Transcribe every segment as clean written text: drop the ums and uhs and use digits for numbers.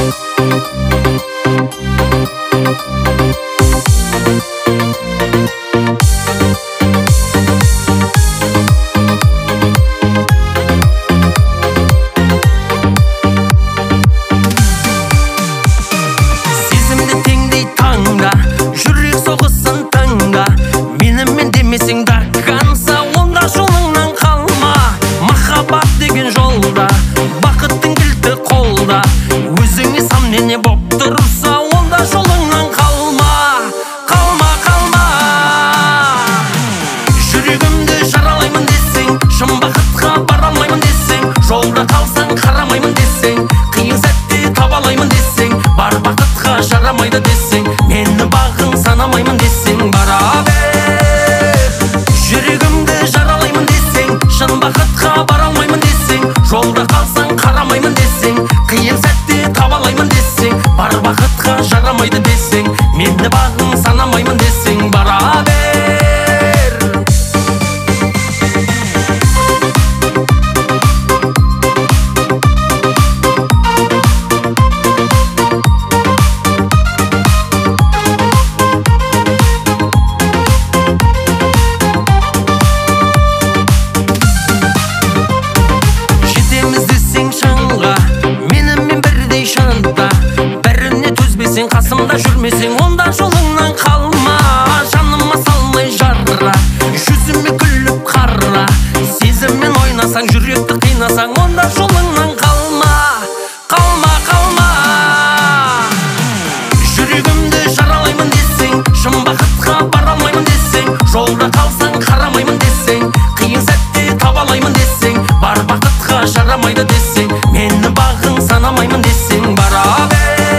Жүрмесең онда жолыңнан қалма, жаныма салмай жара, жүзіме күліп қара. Сезіммен ойнасаң, жүректі қинасаң, онда жолыңнан қалма, қалма, қалма. Жүрегімді жаралаймын десең, шын бақытқа бара алмаймын десең, жолда қалсаң қарамаймын десең, қиын сәтте таба алмаймын десең, бар бақытқа жарамайды десең, мені бағың санамаймын десең, бара бер.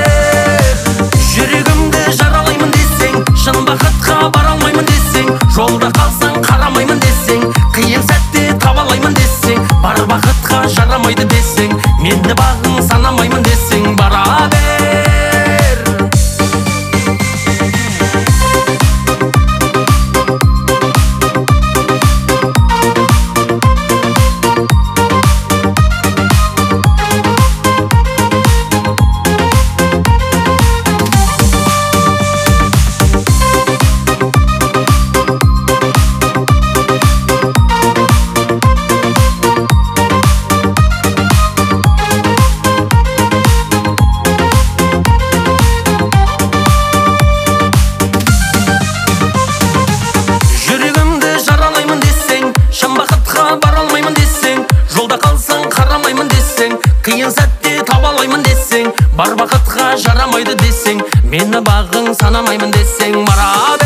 Шын бақытқа бара алмаймын десең, жолда қалсаң қарамаймын десең, қиын сәтте таба алмаймын десең, бар бақытқа жарамайды десең, мені бағың санамаймын десең, бара бер. Қиын сәтте таба алмаймын десең, бар бақытқа жарамайды десең, мені бағың санамаймын десең, бара бер.